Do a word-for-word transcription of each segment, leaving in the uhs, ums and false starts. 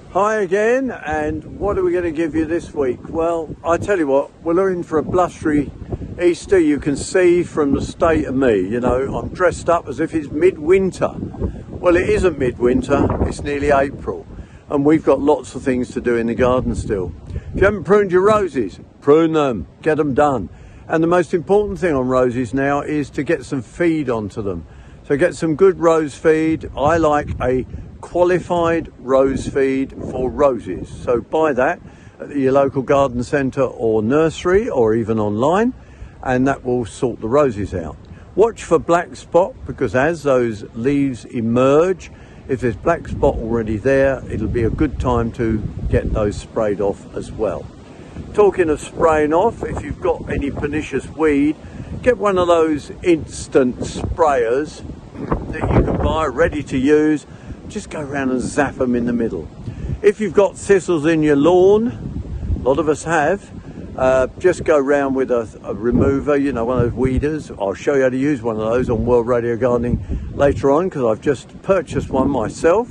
Hi again, and what are we going to give you this week? Well, I tell you what, we're looking for a blustery Easter. You can see from the state of me, you know, I'm dressed up as if it's midwinter. Well, it isn't midwinter, it's nearly April, and we've got lots of things to do in the garden still. If you haven't pruned your roses, prune them, get them done. And the most important thing on roses now is to get some feed onto them. So get some good rose feed. I like a qualified rose feed for roses. So buy that at your local garden centre or nursery or even online, and that will sort the roses out. Watch for black spot, because as those leaves emerge, if there's black spot already there, it'll be a good time to get those sprayed off as well. Talking of spraying off, if you've got any pernicious weed, get one of those instant sprayers that you can buy ready to use. Just go around and zap them in the middle. If you've got thistles in your lawn, a lot of us have, uh, just go around with a, a remover, you know, one of those weeders. I'll show you how to use one of those on World Radio Gardening later on, because I've just purchased one myself.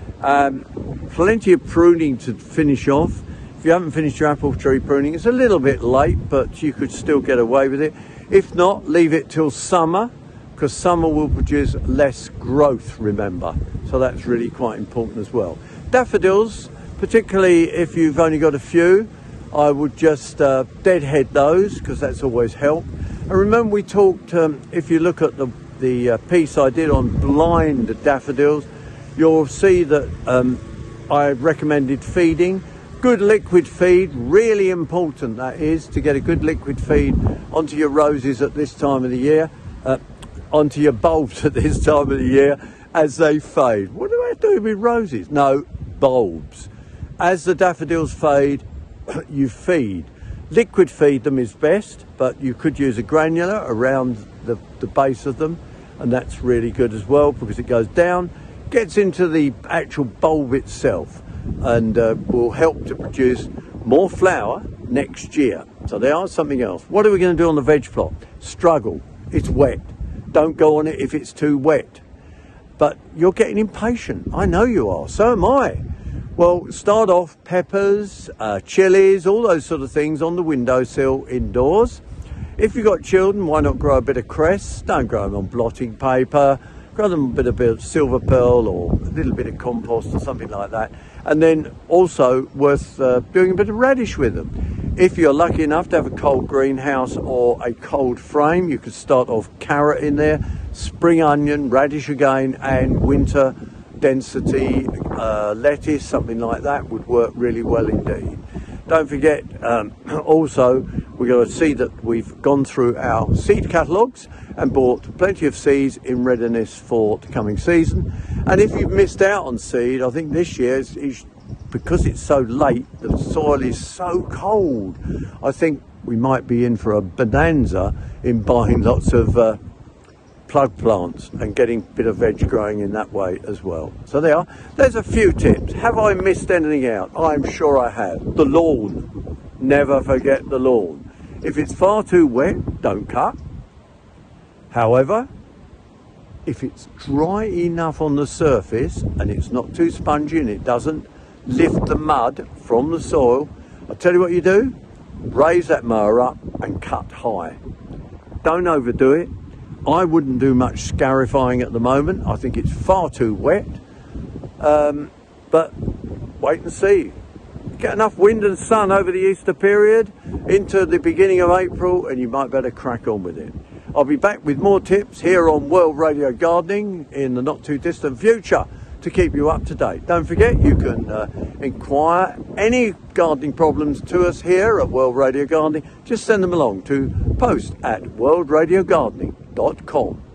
Um, plenty of pruning to finish off. If you haven't finished your apple tree pruning, it's a little bit late, but you could still get away with it. If not, leave it till summer, because summer will produce less growth, remember. So that's really quite important as well. Daffodils, particularly if you've only got a few, I would just uh, deadhead those, because that's always help. And remember we talked, um, if you look at the, the uh, piece I did on blind daffodils, you'll see that um, I recommended feeding. Good liquid feed, really important that is, to get a good liquid feed onto your roses at this time of the year, uh, onto your bulbs at this time of the year as they fade. What do I do with roses? No, bulbs. As the daffodils fade, you feed. Liquid feed them is best, but you could use a granular around the, the base of them, and that's really good as well, because it goes down, gets into the actual bulb itself, and uh, will help to produce more flower next year. So there are something else. What are we going to do on the veg plot? Struggle. It's wet. Don't go on it if it's too wet. But you're getting impatient. I know you are. So am I. Well, start off peppers, uh, chilies, all those sort of things on the windowsill indoors. If you've got children, why not grow a bit of cress? Don't grow them on blotting paper. Grow them a bit, a bit of silver pearl or a little bit of compost or something like that. And then also worth uh, doing a bit of radish with them. If you're lucky enough to have a cold greenhouse or a cold frame, you could start off carrot in there, spring onion, radish again, and winter density uh, lettuce, something like that would work really well indeed. Don't forget, um, also, we've got to see that we've gone through our seed catalogues and bought plenty of seeds in readiness for the coming season. And if you've missed out on seed, I think this year, is, is because it's so late, the soil is so cold, I think we might be in for a bonanza in buying lots of uh, plug plants and getting a bit of veg growing in that way as well. So there are. There's a few tips. Have I missed anything out? I'm sure I have. The lawn. Never forget the lawn. If it's far too wet, don't cut. However, if it's dry enough on the surface and it's not too spongy and it doesn't lift the mud from the soil, I'll tell you what you do. Raise that mower up and cut high. Don't overdo it. I wouldn't do much scarifying at the moment. I think it's far too wet. Um, but wait and see. Get enough wind and sun over the Easter period into the beginning of April, and you might better crack on with it. I'll be back with more tips here on World Radio Gardening in the not too distant future to keep you up to date. Don't forget, you can uh, inquire any gardening problems to us here at World Radio Gardening. Just send them along to post at world radio gardening dot com.